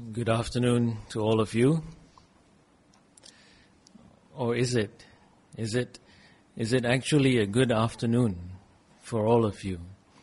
Good afternoon to all of you. Or is it? Is it actually a good afternoon for all of you?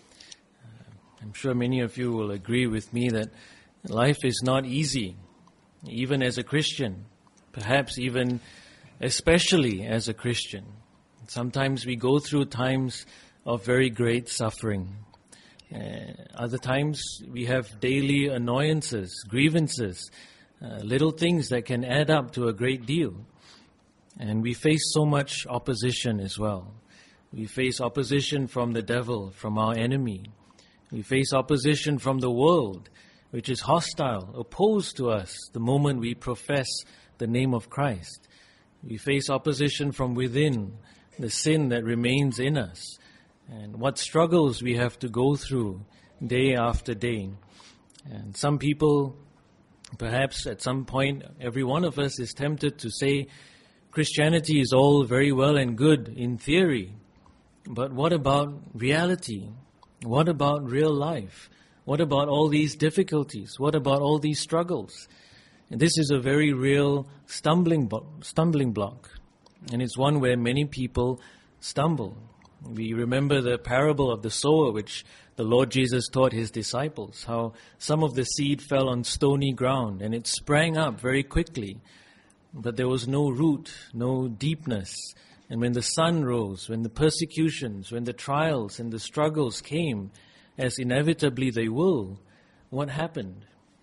I'm sure many of you will agree with me that life is not easy, even as a Christian, perhaps even especially as a Christian. Sometimes we go through times of very great suffering. Other times we have daily annoyances, grievances, little things that can add up to a great deal. And we face so much opposition as well. We face opposition from the devil, from our enemy. We face opposition from the world, which is hostile, opposed to us the moment we profess the name of Christ. We face opposition from within, the sin that remains in us, and what struggles we have to go through day after day. And some people, perhaps at some point, every one of us is tempted to say, Christianity is all very well and good in theory, but what about reality? What about real life? What about all these difficulties? What about all these struggles? And this is a very real stumbling block, and it's one where many people stumble. We remember the parable of the sower, which the Lord Jesus taught his disciples, how some of the seed fell on stony ground and it sprang up very quickly, but there was no root, no deepness. And when the sun rose, when the persecutions, when the trials and the struggles came, as inevitably they will, what happened?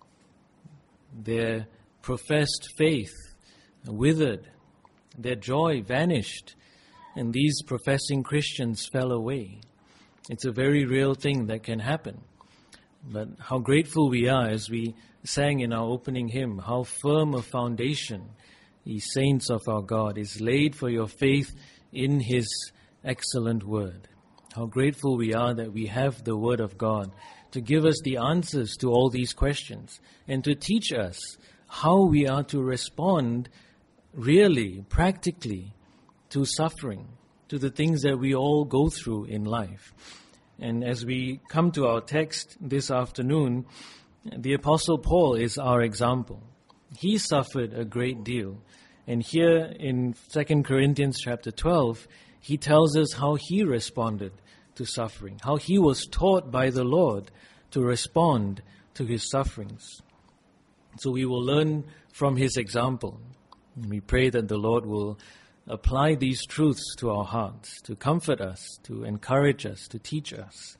Their professed faith withered, their joy vanished, and these professing Christians fell away. It's a very real thing that can happen. But how grateful we are, as we sang in our opening hymn, how firm a foundation, ye saints of our God, is laid for your faith in his excellent word. How grateful we are that we have the word of God to give us the answers to all these questions and to teach us how we are to respond really, practically, to suffering, to the things that we all go through in life. And as we come to our text this afternoon, the Apostle Paul is our example. He suffered a great deal. And here in 2 Corinthians chapter 12, he tells us how he responded to suffering, how he was taught by the Lord to respond to his sufferings. So we will learn from his example. And we pray that the Lord will apply these truths to our hearts, to comfort us, to encourage us, to teach us.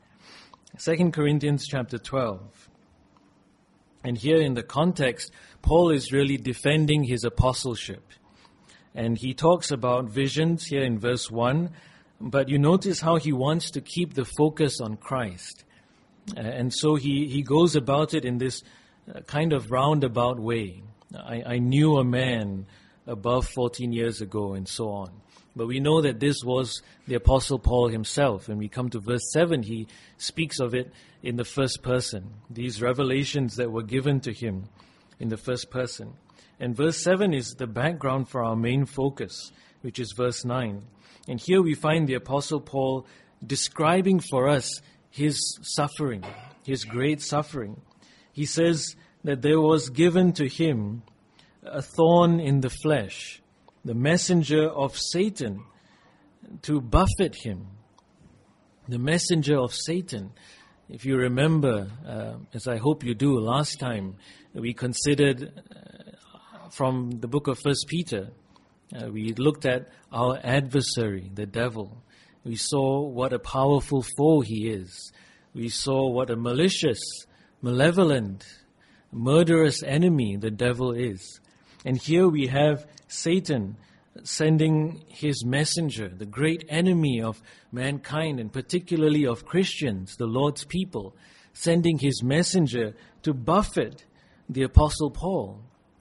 2 Corinthians chapter 12. And here in the context, Paul is really defending his apostleship. And he talks about visions here in verse 1, but you notice how he wants to keep the focus on Christ. And so he goes about it in this kind of roundabout way. I knew a man above 14 years ago, and so on. But we know that this was the Apostle Paul himself. When we come to verse 7, he speaks of it in the first person. These revelations that were given to him in the first person. And verse 7 is the background for our main focus, which is verse 9. And here we find the Apostle Paul describing for us his suffering, his great suffering. He says that there was given to him a thorn in the flesh, the messenger of Satan to buffet him. The messenger of Satan. If you remember, as I hope you do, last time we considered from the book of 1 Peter, we looked at our adversary, the devil. We saw what a powerful foe he is. We saw what a malicious, malevolent, murderous enemy the devil is. And here we have Satan sending his messenger, the great enemy of mankind and particularly of Christians, the Lord's people, sending his messenger to buffet the Apostle Paul.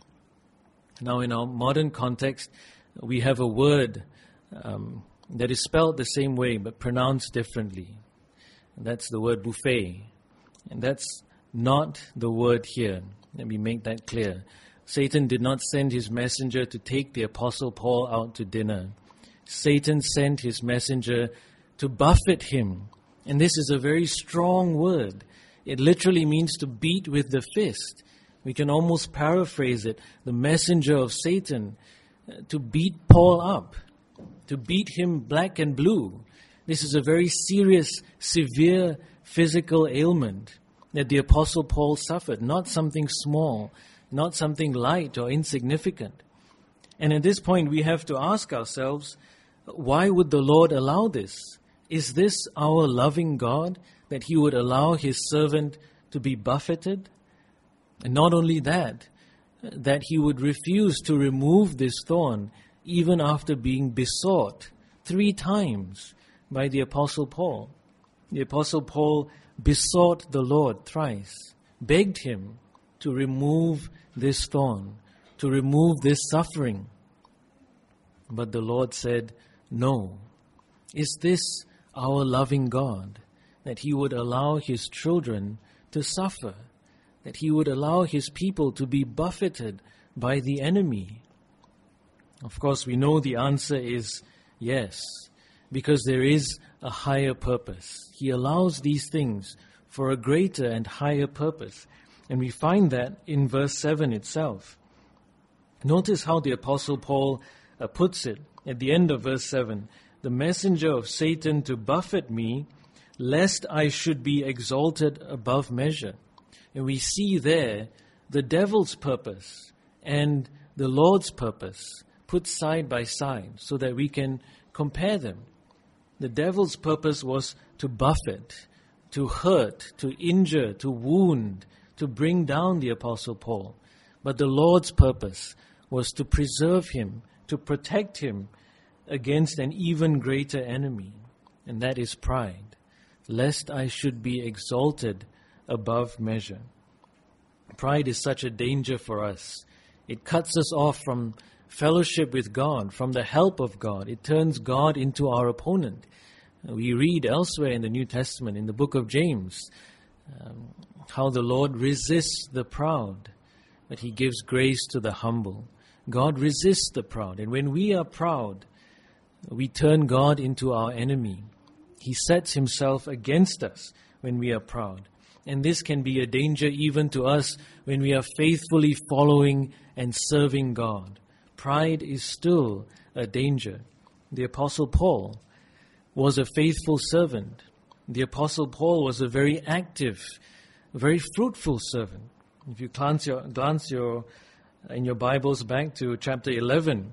Now in our modern context, we have a word that is spelled the same way but pronounced differently. And that's the word buffet. And that's not the word here. Let me make that clear. Satan did not send his messenger to take the Apostle Paul out to dinner. Satan sent his messenger to buffet him. And this is a very strong word. It literally means to beat with the fist, We can almost paraphrase it, the messenger of Satan, to beat Paul up, to beat him black and blue. This is a very serious, severe physical ailment that the Apostle Paul suffered, not something small, not something light or insignificant. And at this point we have to ask ourselves, why would the Lord allow this? Is this our loving God, that He would allow His servant to be buffeted? And not only that, that He would refuse to remove this thorn even after being besought 3 times by the Apostle Paul. The Apostle Paul besought the Lord thrice, begged Him to remove this thorn, to remove this suffering. But the Lord said, no. Is this our loving God, that He would allow His children to suffer, that He would allow His people to be buffeted by the enemy? Of course, we know the answer is yes, because there is a higher purpose. He allows these things for a greater and higher purpose. And we find that in verse 7 itself. Notice how the Apostle Paul puts it at the end of verse 7. The messenger of Satan to buffet me, lest I should be exalted above measure. And we see there the devil's purpose and the Lord's purpose put side by side so that we can compare them. The devil's purpose was to buffet, to hurt, to injure, to wound, to bring down the Apostle Paul. But the Lord's purpose was to preserve him, to protect him against an even greater enemy, and that is pride, lest I should be exalted above measure. Pride is such a danger for us. It cuts us off from fellowship with God, from the help of God. It turns God into our opponent. We read elsewhere in the New Testament, in the book of James, how the Lord resists the proud, but He gives grace to the humble. God resists the proud, and when we are proud, we turn God into our enemy. He sets Himself against us when we are proud. And this can be a danger even to us when we are faithfully following and serving God. Pride is still a danger. The Apostle Paul was a faithful servant. The Apostle Paul was a very active, very fruitful servant. If you glance in your Bibles back to chapter 11,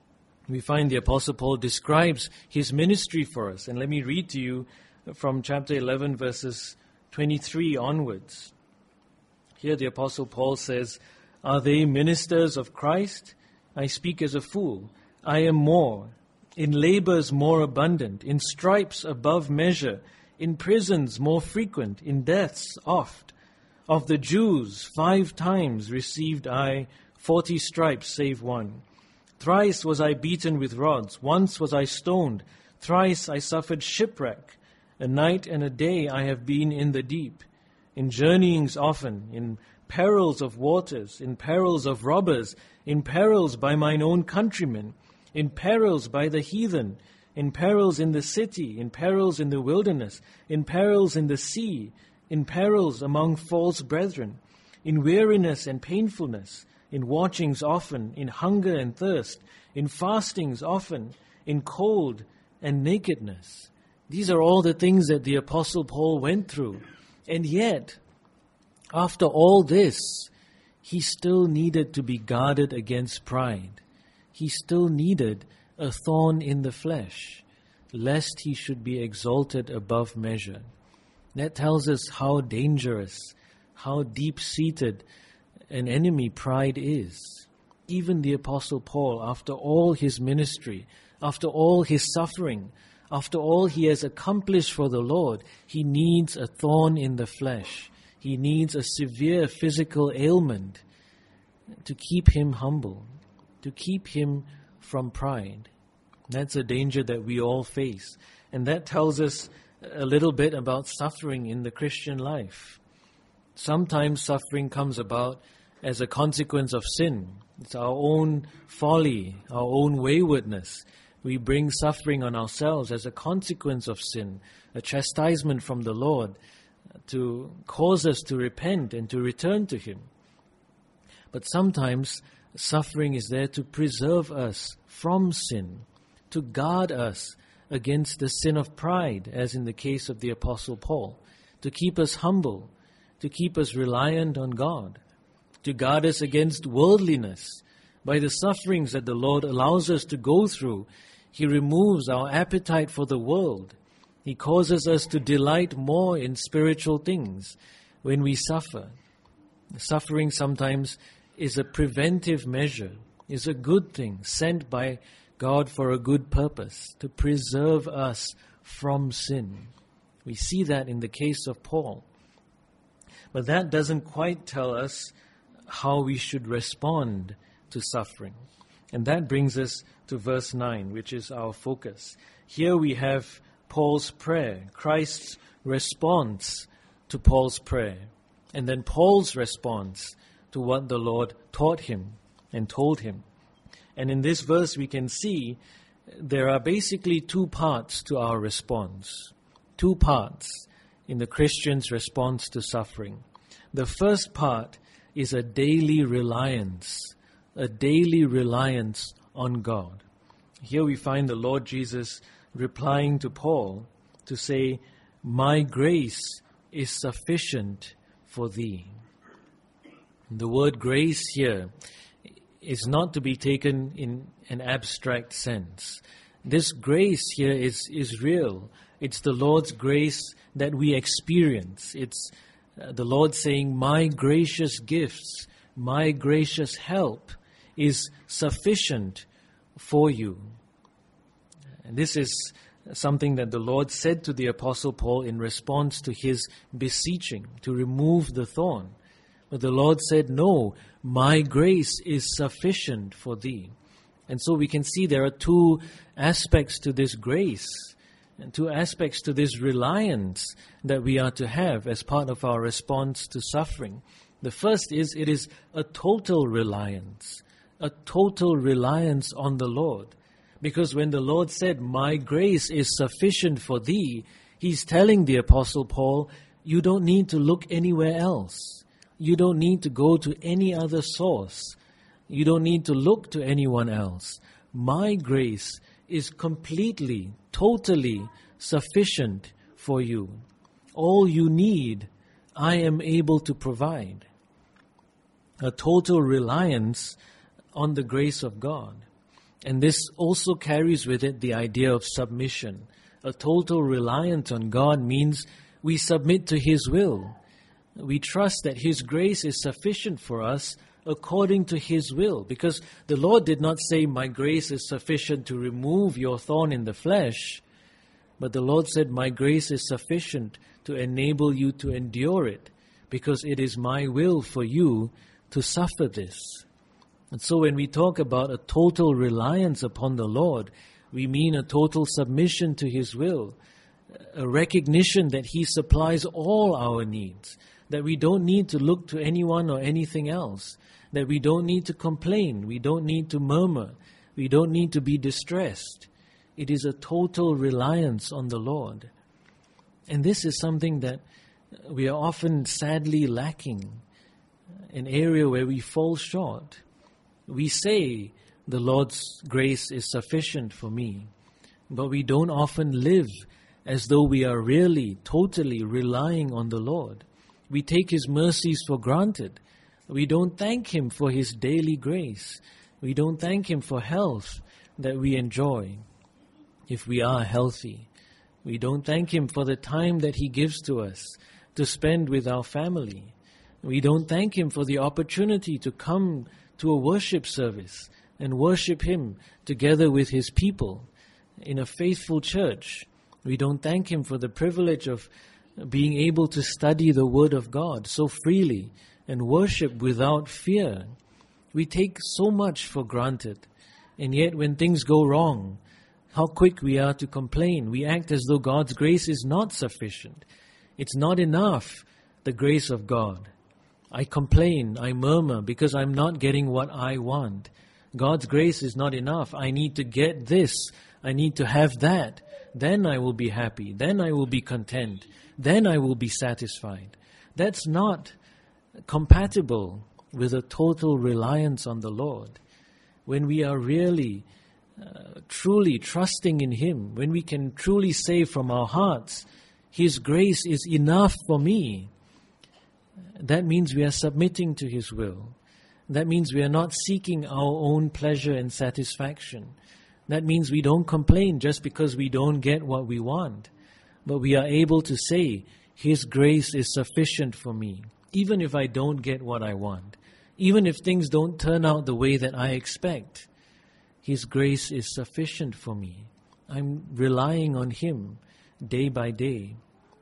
we find the Apostle Paul describes his ministry for us. And let me read to you from chapter 11, verses 23 onwards. Here the Apostle Paul says, "Are they ministers of Christ? I speak as a fool. I am more, in labors more abundant, in stripes above measure, in prisons more frequent, in deaths oft. Of the Jews 5 times received I 40 stripes save one. Thrice was I beaten with rods, once was I stoned, thrice I suffered shipwreck. A night and a day I have been in the deep, in journeyings often, in perils of waters, in perils of robbers, in perils by mine own countrymen, in perils by the heathen, in perils in the city, in perils in the wilderness, in perils in the sea, in perils among false brethren, in weariness and painfulness, in watchings often, in hunger and thirst, in fastings often, in cold and nakedness." These are all the things that the Apostle Paul went through. And yet, after all this, he still needed to be guarded against pride. He still needed a thorn in the flesh, lest he should be exalted above measure. That tells us how dangerous, how deep-seated an enemy pride is. Even the Apostle Paul, after all his ministry, after all his suffering, after all he has accomplished for the Lord, he needs a thorn in the flesh. He needs a severe physical ailment to keep him humble, to keep him from pride. That's a danger that we all face. And that tells us a little bit about suffering in the Christian life. Sometimes suffering comes about as a consequence of sin. It's our own folly, our own waywardness. We bring suffering on ourselves as a consequence of sin, a chastisement from the Lord to cause us to repent and to return to Him. But sometimes suffering is there to preserve us from sin, to guard us against the sin of pride, as in the case of the Apostle Paul, to keep us humble, to keep us reliant on God, to guard us against worldliness. By the sufferings that the Lord allows us to go through, He removes our appetite for the world. He causes us to delight more in spiritual things when we suffer. Suffering sometimes is a preventive measure, is a good thing sent by God for a good purpose, to preserve us from sin. We see that in the case of Paul. But that doesn't quite tell us how we should respond to suffering. And that brings us to verse 9, which is our focus. Here we have Paul's prayer, Christ's response to Paul's prayer, and then Paul's response to what the Lord taught him and told him. And in this verse we can see there are basically two parts to our response. Two parts in the Christian's response to suffering. The first part is a daily reliance on God. Here we find the Lord Jesus replying to Paul to say, "My grace is sufficient for thee." The word grace here is not to be taken in an abstract sense. This grace here is real. It's the Lord's grace that we experience. It's the Lord saying, "My gracious gifts, my gracious help is sufficient for you." And this is something that the Lord said to the Apostle Paul in response to his beseeching to remove the thorn. But the Lord said, "No, my grace is sufficient for thee." And so we can see there are two aspects to this grace, and two aspects to this reliance that we are to have as part of our response to suffering. The first is, it is a total reliance on the Lord. Because when the Lord said, "My grace is sufficient for thee," He's telling the Apostle Paul, you don't need to look anywhere else. You don't need to go to any other source. You don't need to look to anyone else. My grace is completely, totally sufficient for you. All you need, I am able to provide. A total reliance on the grace of God. And this also carries with it the idea of submission. A total reliance on God means we submit to His will. We trust that His grace is sufficient for us according to His will. Because the Lord did not say, "My grace is sufficient to remove your thorn in the flesh." But the Lord said, "My grace is sufficient to enable you to endure it, because it is my will for you to suffer this." And so when we talk about a total reliance upon the Lord, we mean a total submission to His will, a recognition that He supplies all our needs, that we don't need to look to anyone or anything else, that we don't need to complain, we don't need to murmur, we don't need to be distressed. It is a total reliance on the Lord. And this is something that we are often sadly lacking, an area where we fall short. We say the Lord's grace is sufficient for me, but we don't often live as though we are really, totally relying on the Lord. We take His mercies for granted. We don't thank Him for His daily grace. We don't thank Him for health that we enjoy, if we are healthy. We don't thank Him for the time that He gives to us to spend with our family. We don't thank Him for the opportunity to come to a worship service and worship Him together with His people in a faithful church. We don't thank Him for the privilege of being able to study the Word of God so freely and worship without fear. We take so much for granted, and yet when things go wrong, how quick we are to complain. We act as though God's grace is not sufficient. It's not enough, the grace of God. I complain, I murmur because I'm not getting what I want. God's grace is not enough. I need to get this. I need to have that. Then I will be happy. Then I will be content. Then I will be satisfied. That's not compatible with a total reliance on the Lord, when we are really, truly trusting in Him, when we can truly say from our hearts, His grace is enough for me, that means we are submitting to His will. That means we are not seeking our own pleasure and satisfaction. That means we don't complain just because we don't get what we want, but we are able to say, His grace is sufficient for me, even if I don't get what I want, even if things don't turn out the way that I expect. His grace is sufficient for me. I'm relying on Him day by day.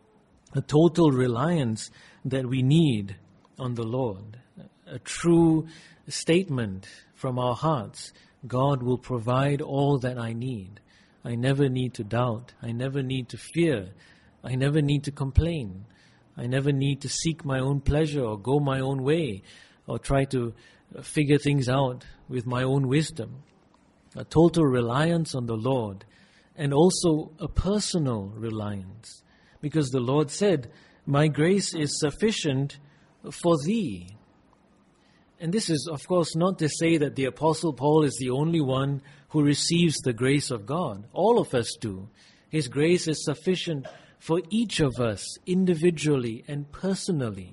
A total reliance that we need on the Lord. A true statement from our hearts. God will provide all that I need. I never need to doubt. I never need to fear. I never need to complain. I never need to seek my own pleasure or go my own way or try to figure things out with my own wisdom. A total reliance on the Lord, and also a personal reliance. Because the Lord said, my grace is sufficient for thee. And this is, of course, not to say that the Apostle Paul is the only one who receives the grace of God. All of us do. His grace is sufficient for each of us individually and personally.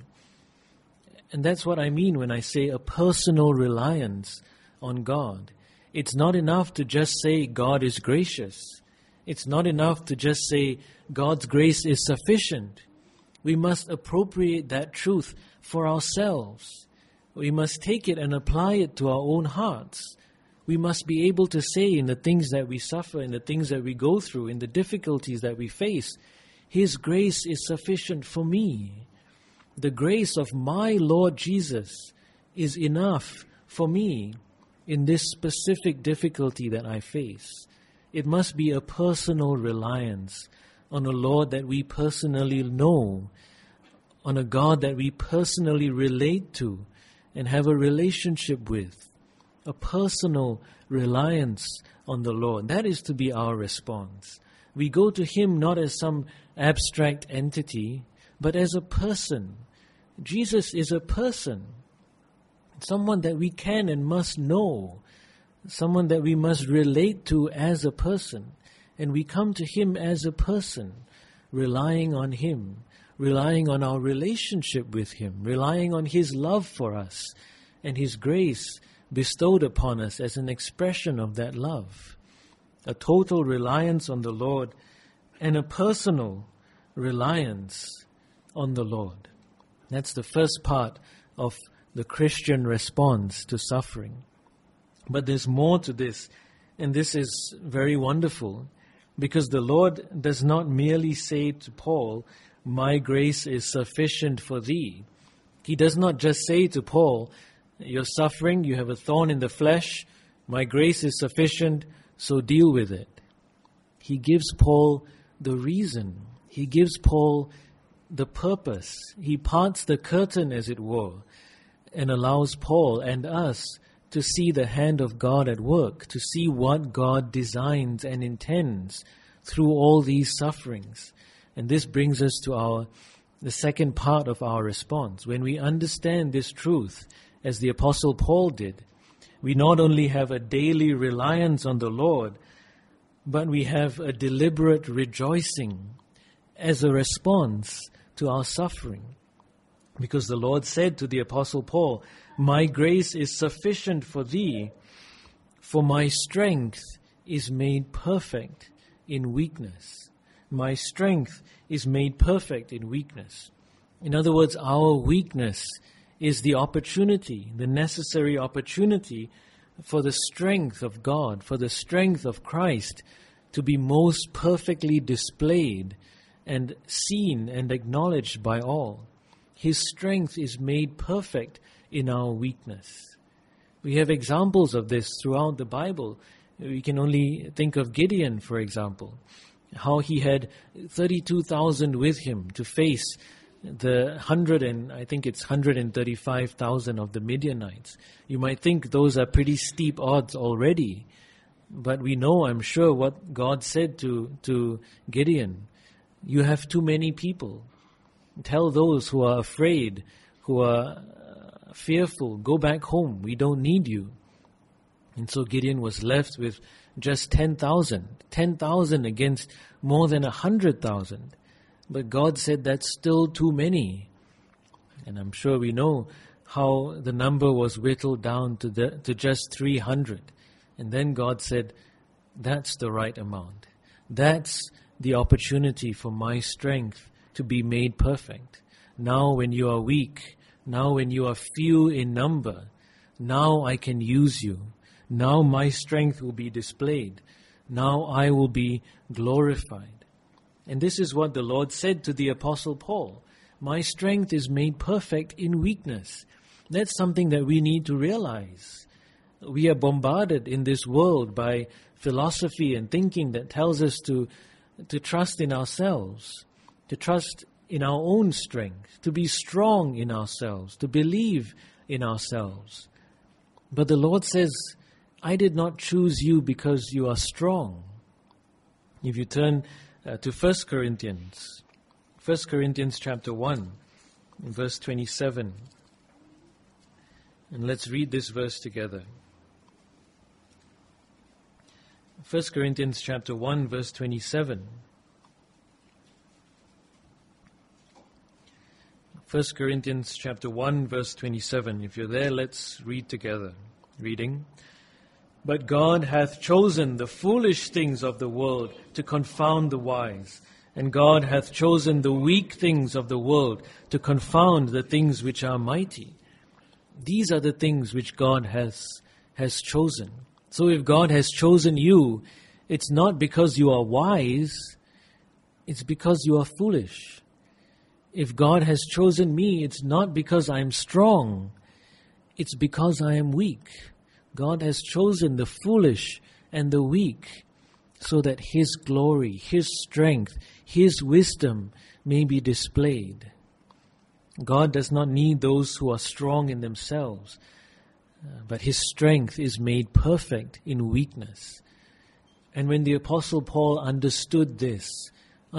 And that's what I mean when I say a personal reliance on God. It's not enough to just say God is gracious. It's not enough to just say God's grace is sufficient. We must appropriate that truth for ourselves. We must take it and apply it to our own hearts. We must be able to say in the things that we suffer, in the things that we go through, in the difficulties that we face, His grace is sufficient for me. The grace of my Lord Jesus is enough for me in this specific difficulty that I face. It must be a personal reliance on a Lord that we personally know, on a God that we personally relate to and have a relationship with. A personal reliance on the Lord. That is to be our response. We go to Him not as some abstract entity, but as a person. Jesus is a person. Someone that we can and must know. Someone that we must relate to as a person. And we come to Him as a person, relying on Him, relying on our relationship with Him, relying on His love for us and His grace bestowed upon us as an expression of that love. A total reliance on the Lord and a personal reliance on the Lord. That's the first part of the Christian response to suffering. But there's more to this, and this is very wonderful, because the Lord does not merely say to Paul, my grace is sufficient for thee. He does not just say to Paul, you're suffering, you have a thorn in the flesh, my grace is sufficient, so deal with it. He gives Paul the reason. He gives Paul the purpose. He parts the curtain, as it were, and allows Paul and us to see the hand of God at work, to see what God designs and intends through all these sufferings. And this brings us to the second part of our response. When we understand this truth, as the Apostle Paul did, we not only have a daily reliance on the Lord, but we have a deliberate rejoicing as a response to our suffering. Because the Lord said to the Apostle Paul, my grace is sufficient for thee, for my strength is made perfect in weakness. My strength is made perfect in weakness. In other words, our weakness is the opportunity, the necessary opportunity for the strength of God, for the strength of Christ to be most perfectly displayed and seen and acknowledged by all. His strength is made perfect in our weakness. We have examples of this throughout the Bible. We can only think of Gideon, for example, how he had 32,000 with him to face the 135,000 of the Midianites. You might think those are pretty steep odds already, but we know, I'm sure, what God said to Gideon. You have too many people. Tell those who are afraid, who are fearful, go back home, we don't need you. And so Gideon was left with just 10,000. 10,000 against more than 100,000. But God said that's still too many. And I'm sure we know how the number was whittled down to just 300. And then God said, that's the right amount. That's the opportunity for my strength to be made perfect. Now when you are weak, now when you are few in number, now I can use you. Now my strength will be displayed. Now I will be glorified. And this is what the Lord said to the Apostle Paul. My strength is made perfect in weakness. That's something that we need to realize. We are bombarded in this world by philosophy and thinking that tells us to trust in ourselves, to trust in our own strength, to be strong in ourselves, to believe in ourselves. But the Lord says, I did not choose you because you are strong. If you turn to 1 Corinthians chapter 1, verse 27. And let's read this verse together. 1 Corinthians chapter 1, verse 27. 1 Corinthians chapter 1, verse 27. If you're there, let's read together. Reading. But God hath chosen the foolish things of the world to confound the wise. And God hath chosen the weak things of the world to confound the things which are mighty. These are the things which God has chosen. So if God has chosen you, it's not because you are wise, it's because you are foolish. If God has chosen me, it's not because I'm strong, it's because I am weak. God has chosen the foolish and the weak so that His glory, His strength, His wisdom may be displayed. God does not need those who are strong in themselves, but His strength is made perfect in weakness. And when the Apostle Paul understood this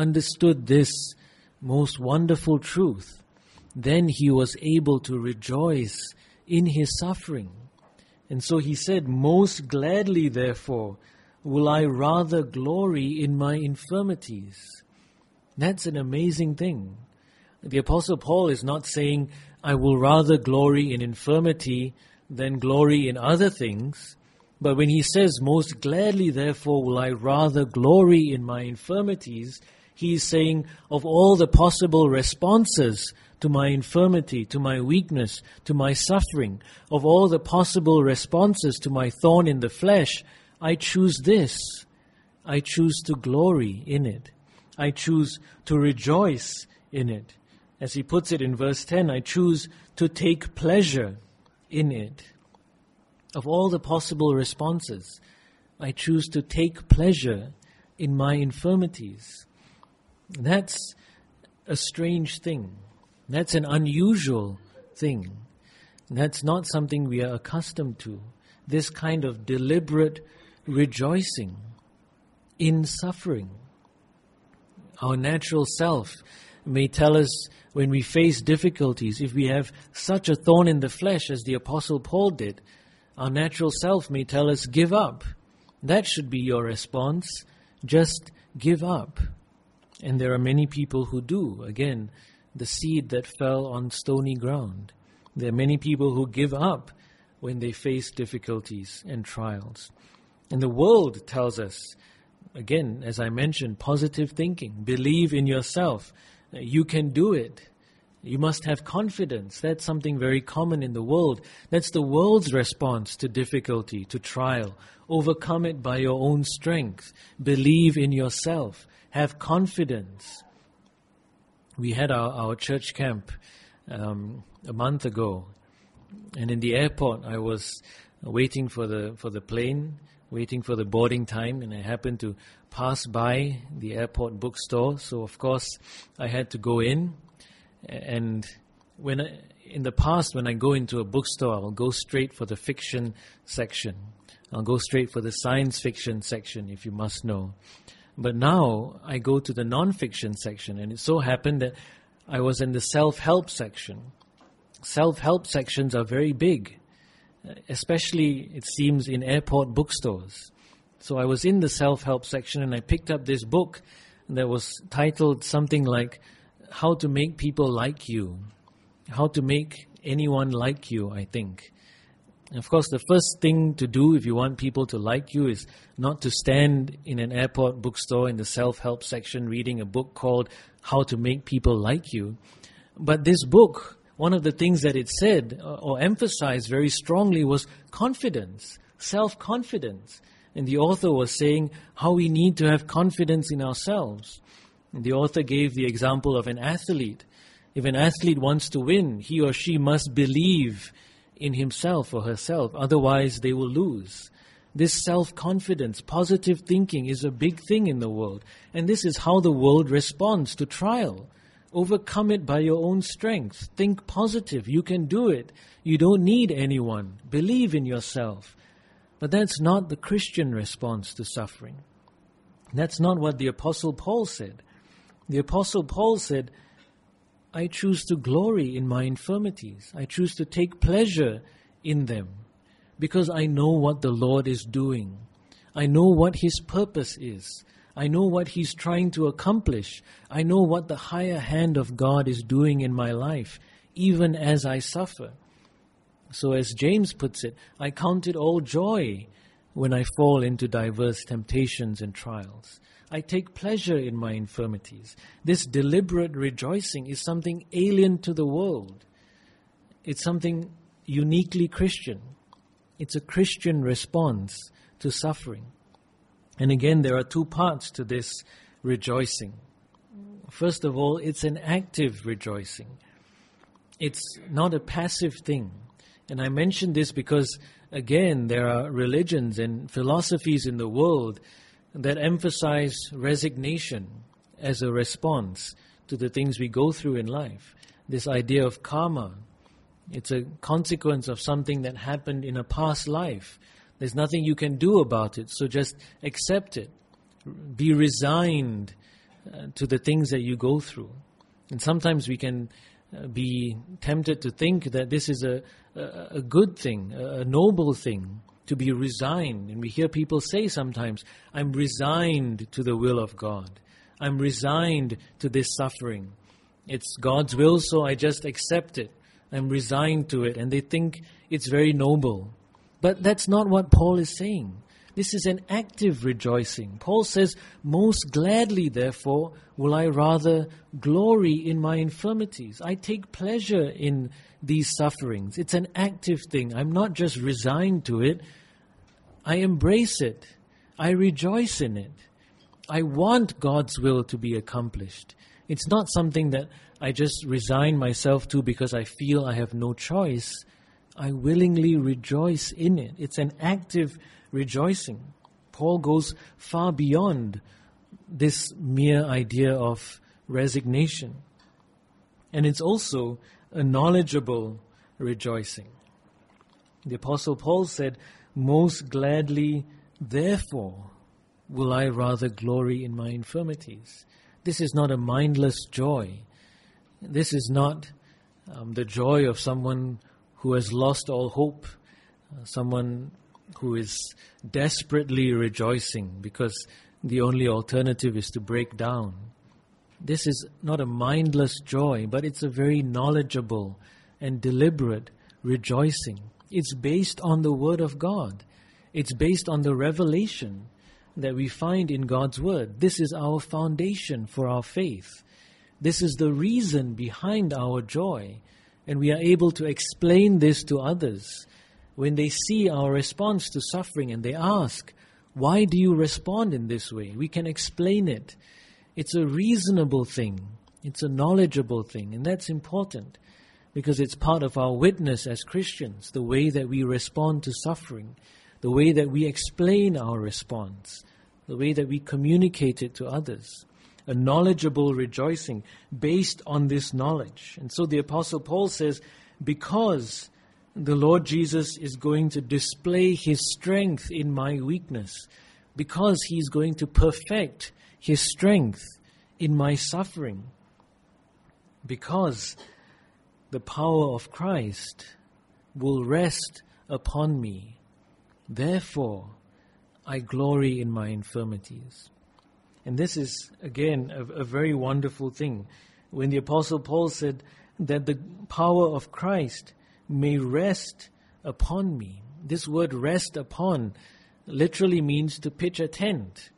most wonderful truth, then he was able to rejoice in his suffering. And so he said, most gladly, therefore, will I rather glory in my infirmities. That's an amazing thing. The Apostle Paul is not saying, I will rather glory in infirmity than glory in other things. But when he says, most gladly, therefore, will I rather glory in my infirmities, he is saying, of all the possible responses to my infirmity, to my weakness, to my suffering, of all the possible responses to my thorn in the flesh, I choose this. I choose to glory in it. I choose to rejoice in it. As he puts it in verse 10, I choose to take pleasure in it. Of all the possible responses, I choose to take pleasure in my infirmities. That's a strange thing. That's an unusual thing. That's not something we are accustomed to. This kind of deliberate rejoicing in suffering. Our natural self may tell us when we face difficulties, if we have such a thorn in the flesh as the Apostle Paul did, our natural self may tell us, give up. That should be your response. Just give up. And there are many people who do. Again, the seed that fell on stony ground. There are many people who give up when they face difficulties and trials. And the world tells us, again, as I mentioned, positive thinking. Believe in yourself. You can do it. You must have confidence. That's something very common in the world. That's the world's response to difficulty, to trial. Overcome it by your own strength. Believe in yourself. Have confidence. We had our church camp a month ago, and in the airport I was waiting for the plane, waiting for the boarding time, and I happened to pass by the airport bookstore. So of course I had to go in. And in the past, when I go into a bookstore, I'll go straight for the fiction section. I'll go straight for the science fiction section, if you must know. But now I go to the non-fiction section, and it so happened that I was in the self-help section. self-help sections are very big, especially, it seems, in airport bookstores. So I was in the self-help section and I picked up this book that was titled something like How to Make People Like You. How to Make Anyone Like You, I think. And of course, the first thing to do if you want people to like you is not to stand in an airport bookstore in the self-help section reading a book called How to Make People Like You. But this book, one of the things that it said or emphasized very strongly was confidence, self-confidence. And the author was saying how we need to have confidence in ourselves. And the author gave the example of an athlete. If an athlete wants to win, he or she must believe in himself or herself, otherwise they will lose. This self-confidence, positive thinking is a big thing in the world. And this is how the world responds to trial. Overcome it by your own strength. Think positive. You can do it. You don't need anyone. Believe in yourself. But that's not the Christian response to suffering. That's not what the Apostle Paul said. The Apostle Paul said, I choose to glory in my infirmities. I choose to take pleasure in them because I know what the Lord is doing. I know what His purpose is. I know what He's trying to accomplish. I know what the higher hand of God is doing in my life, even as I suffer. So as James puts it, I count it all joy when I fall into diverse temptations and trials. I take pleasure in my infirmities. This deliberate rejoicing is something alien to the world. It's something uniquely Christian. It's a Christian response to suffering. And again, there are two parts to this rejoicing. First of all, it's an active rejoicing. It's not a passive thing. And I mention this because, again, there are religions and philosophies in the world that emphasize resignation as a response to the things we go through in life. This idea of karma, it's a consequence of something that happened in a past life. There's nothing you can do about it, so just accept it. Be resigned to the things that you go through. And sometimes we can be tempted to think that this is a good thing, a noble thing, to be resigned. And we hear people say sometimes, I'm resigned to the will of God. I'm resigned to this suffering. It's God's will, so I just accept it. I'm resigned to it. And they think it's very noble. But that's not what Paul is saying. This is an active rejoicing. Paul says, most gladly, therefore, will I rather glory in my infirmities. I take pleasure in these sufferings. It's an active thing. I'm not just resigned to it. I embrace it. I rejoice in it. I want God's will to be accomplished. It's not something that I just resign myself to because I feel I have no choice. I willingly rejoice in it. It's an active rejoicing. Paul goes far beyond this mere idea of resignation. And it's also a knowledgeable rejoicing. The Apostle Paul said, most gladly, therefore, will I rather glory in my infirmities. This is not a mindless joy. This is not the joy of someone who has lost all hope, someone who is desperately rejoicing because the only alternative is to break down. This is not a mindless joy, but it's a very knowledgeable and deliberate rejoicing. It's based on the Word of God. It's based on the revelation that we find in God's Word. This is our foundation for our faith. This is the reason behind our joy. And we are able to explain this to others when they see our response to suffering and they ask, why do you respond in this way? We can explain it. It's a reasonable thing. It's a knowledgeable thing. And that's important because it's part of our witness as Christians, the way that we respond to suffering, the way that we explain our response, the way that we communicate it to others. A knowledgeable rejoicing based on this knowledge. And so the Apostle Paul says, because the Lord Jesus is going to display His strength in my weakness, because He's going to perfect His strength in my suffering, because the power of Christ will rest upon me. Therefore, I glory in my infirmities. And this is, again, a very wonderful thing. When the Apostle Paul said that the power of Christ may rest upon me. This word rest upon literally means to pitch a tent.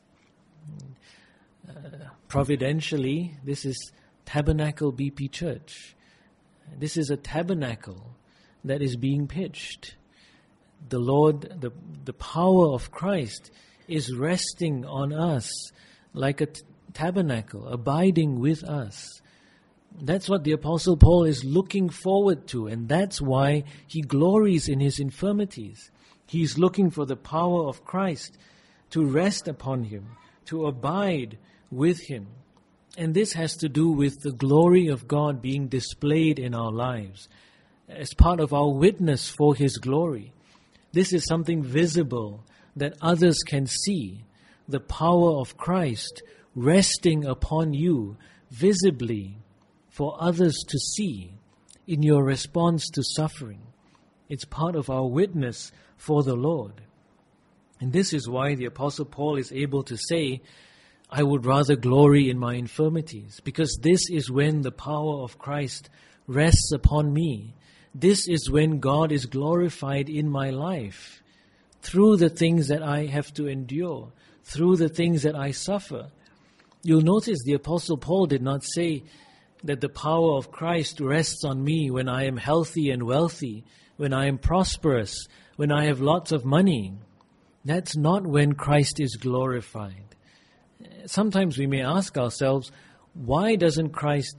Providentially, this is Tabernacle BP Church. This is a tabernacle that is being pitched. The Lord, the power of Christ is resting on us like a tabernacle, abiding with us. That's what the Apostle Paul is looking forward to, and that's why he glories in his infirmities. He's looking for the power of Christ to rest upon him, to abide with him. And this has to do with the glory of God being displayed in our lives as part of our witness for his glory. This is something visible that others can see, the power of Christ resting upon you visibly for others to see in your response to suffering. It's part of our witness for the Lord. And this is why the Apostle Paul is able to say, I would rather glory in my infirmities, because this is when the power of Christ rests upon me. This is when God is glorified in my life, through the things that I have to endure, through the things that I suffer. You'll notice the Apostle Paul did not say that the power of Christ rests on me when I am healthy and wealthy, when I am prosperous, when I have lots of money. That's not when Christ is glorified. Sometimes we may ask ourselves, why doesn't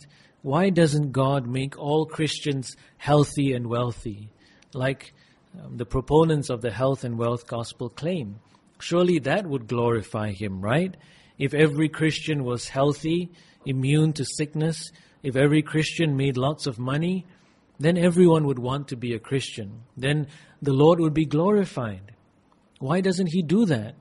God make all Christians healthy and wealthy, like the proponents of the health and wealth gospel claim? Surely that would glorify him, right? If every Christian was healthy, immune to sickness, if every Christian made lots of money, then everyone would want to be a Christian. Then the Lord would be glorified. Why doesn't he do that?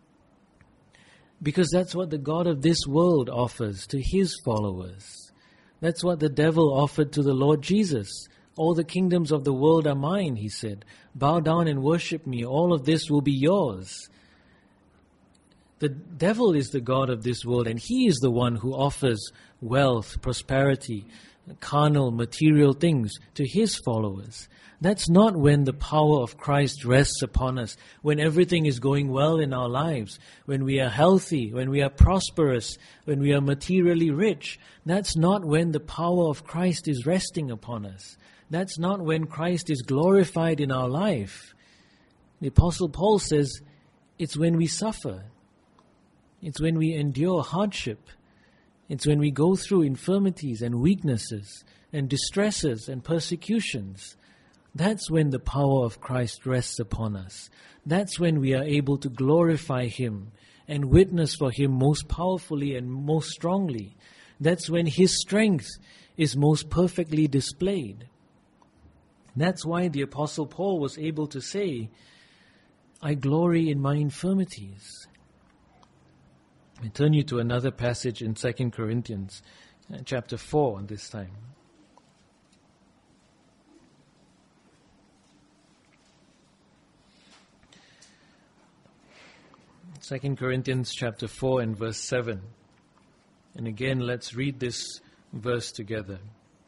Because that's what the God of this world offers to his followers. That's what the devil offered to the Lord Jesus. All the kingdoms of the world are mine, he said. Bow down and worship me. All of this will be yours. The devil is the God of this world, and he is the one who offers wealth, prosperity, carnal, material things to his followers. That's not when the power of Christ rests upon us, when everything is going well in our lives, when we are healthy, when we are prosperous, when we are materially rich. That's not when the power of Christ is resting upon us. That's not when Christ is glorified in our life. The Apostle Paul says, it's when we suffer. It's when we endure hardship. It's when we go through infirmities and weaknesses and distresses and persecutions. That's when the power of Christ rests upon us. That's when we are able to glorify him and witness for him most powerfully and most strongly. That's when his strength is most perfectly displayed. That's why the Apostle Paul was able to say, I glory in my infirmities. I turn you to another passage in 2 Corinthians chapter 4 this time. 2 Corinthians chapter 4 and verse 7. And again, let's read this verse together.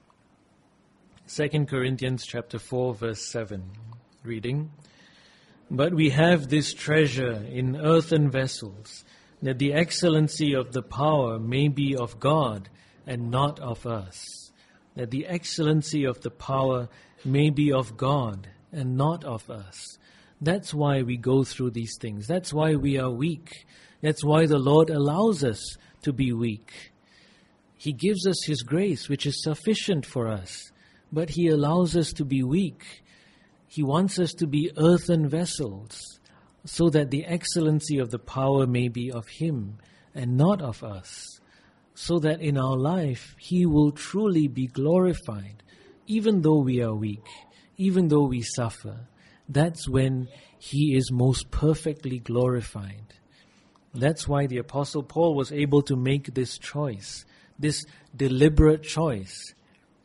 2 Corinthians chapter 4 verse 7. Reading, But we have this treasure in earthen vessels, that the excellency of the power may be of God and not of us. That the excellency of the power may be of God and not of us. That's why we go through these things. That's why we are weak. That's why the Lord allows us to be weak. He gives us His grace, which is sufficient for us. But He allows us to be weak. He wants us to be earthen vessels, so that the excellency of the power may be of Him and not of us, so that in our life He will truly be glorified, even though we are weak, even though we suffer. That's when He is most perfectly glorified. That's why the Apostle Paul was able to make this choice, this deliberate choice.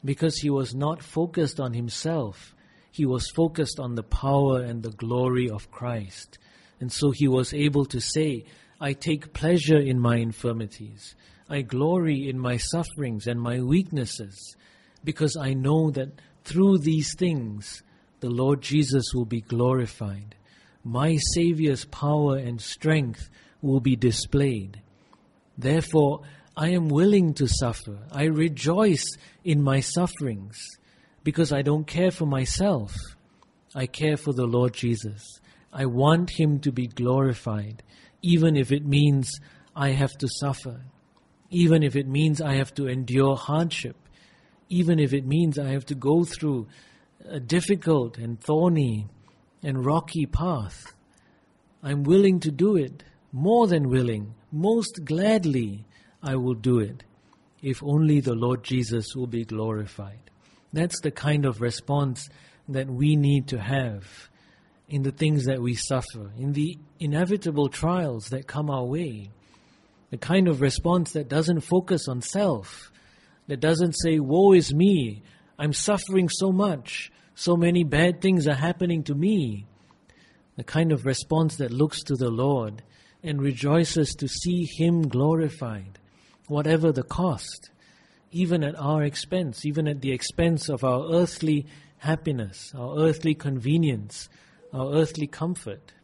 because he was not focused on himself. He was focused on the power and the glory of Christ. And so he was able to say, I take pleasure in my infirmities. I glory in my sufferings and my weaknesses, because I know that through these things, the Lord Jesus will be glorified. My Savior's power and strength will be displayed. Therefore, I am willing to suffer. I rejoice in my sufferings, because I don't care for myself. I care for the Lord Jesus. I want Him to be glorified, even if it means I have to suffer, even if it means I have to endure hardship, even if it means I have to go through a difficult and thorny and rocky path. I'm willing to do it, more than willing, most gladly I will do it, if only the Lord Jesus will be glorified. That's the kind of response that we need to have in the things that we suffer, in the inevitable trials that come our way. The kind of response that doesn't focus on self, that doesn't say, woe is me, I'm suffering so much, so many bad things are happening to me. The kind of response that looks to the Lord and rejoices to see Him glorified, whatever the cost, even at our expense, even at the expense of our earthly happiness, our earthly convenience, our earthly comfort.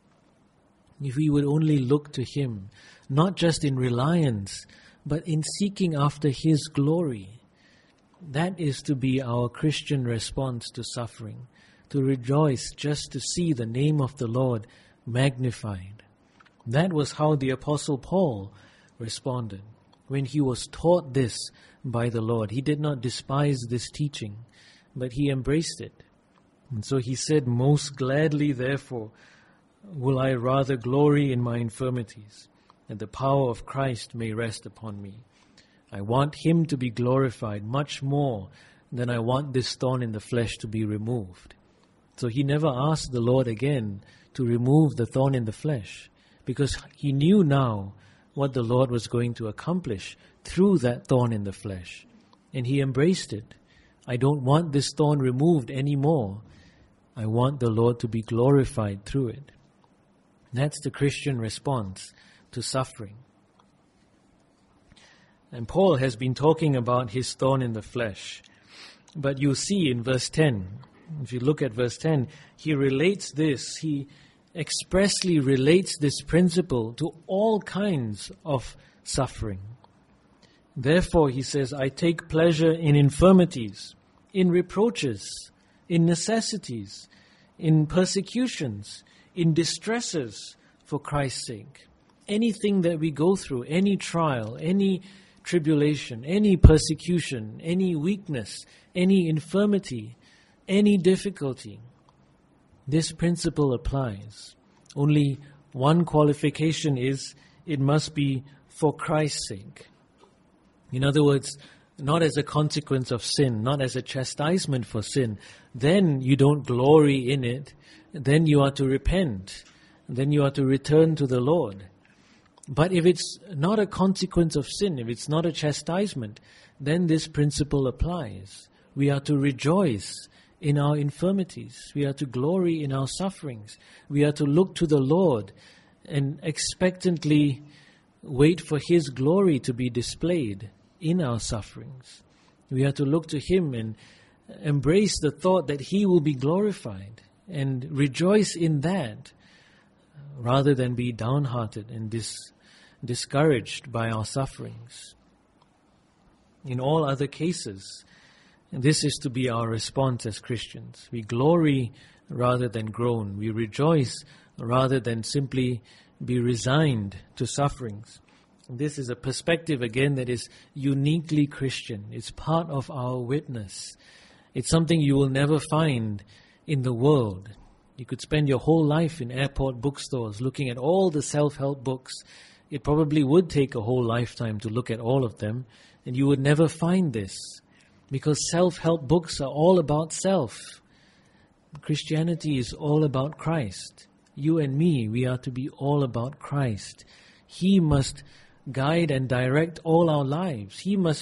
If we would only look to Him, not just in reliance, but in seeking after His glory. That is to be our Christian response to suffering, to rejoice just to see the name of the Lord magnified. That was how the Apostle Paul responded when he was taught this by the Lord. He did not despise this teaching, but he embraced it. And so he said, most gladly, therefore, will I rather glory in my infirmities, that the power of Christ may rest upon me. I want Him to be glorified much more than I want this thorn in the flesh to be removed. So he never asked the Lord again to remove the thorn in the flesh, because he knew now what the Lord was going to accomplish through that thorn in the flesh. And he embraced it. I don't want this thorn removed anymore. I want the Lord to be glorified through it. That's the Christian response to suffering. And Paul has been talking about his thorn in the flesh. But you see in verse 10, if you look at verse 10, he relates this, he expressly relates this principle to all kinds of suffering. Therefore, he says, I take pleasure in infirmities, in reproaches, in necessities, in persecutions, in distresses for Christ's sake. Anything that we go through, any trial, any tribulation, any persecution, any weakness, any infirmity, any difficulty, this principle applies. Only one qualification is, it must be for Christ's sake. In other words, not as a consequence of sin, not as a chastisement for sin. Then you don't glory in it. Then you are to repent. Then you are to return to the Lord. But if it's not a consequence of sin, if it's not a chastisement, then this principle applies. We are to rejoice in our infirmities. We are to glory in our sufferings. We are to look to the Lord and expectantly wait for His glory to be displayed in our sufferings. We are to look to Him and embrace the thought that He will be glorified and rejoice in that, rather than be downhearted and discouraged by our sufferings. In all other cases, this is to be our response as Christians. We glory rather than groan. We rejoice rather than simply be resigned to sufferings. This is a perspective, again, that is uniquely Christian. It's part of our witness. It's something you will never find in the world. You could spend your whole life in airport bookstores looking at all the self-help books. It probably would take a whole lifetime to look at all of them, and you would never find this, because self-help books are all about self. Christianity is all about Christ. You and me, we are to be all about Christ. He must guide and direct all our lives. He must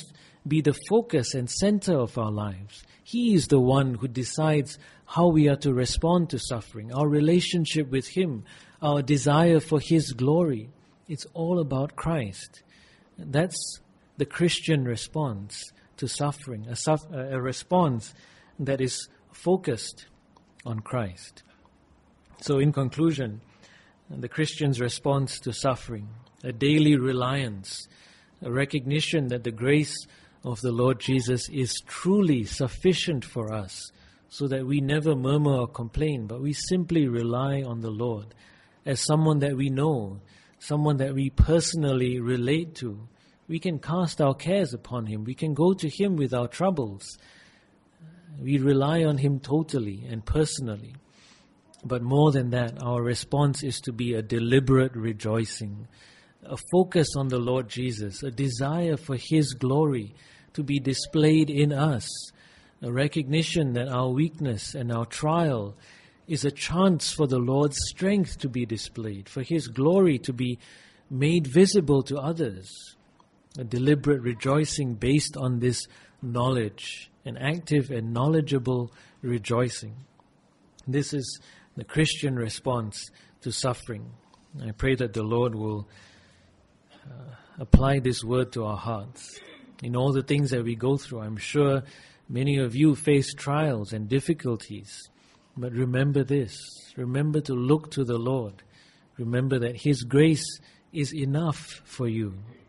be the focus and center of our lives. He is the one who decides how we are to respond to suffering, our relationship with Him, our desire for His glory. It's all about Christ. That's the Christian response to suffering, a response that is focused on Christ. So in conclusion, the Christian's response to suffering, a daily reliance, a recognition that the grace of the Lord Jesus is truly sufficient for us, so that we never murmur or complain, but we simply rely on the Lord as someone that we know, someone that we personally relate to. We can cast our cares upon Him. We can go to Him with our troubles. We rely on Him totally and personally. But more than that, our response is to be a deliberate rejoicing, a focus on the Lord Jesus, a desire for His glory to be displayed in us, a recognition that our weakness and our trial is a chance for the Lord's strength to be displayed, for His glory to be made visible to others. A deliberate rejoicing based on this knowledge, an active and knowledgeable rejoicing. This is the Christian response to suffering. I pray that the Lord will apply this word to our hearts. In all the things that we go through, I'm sure many of you face trials and difficulties. But remember this. Remember to look to the Lord. Remember that His grace is enough for you.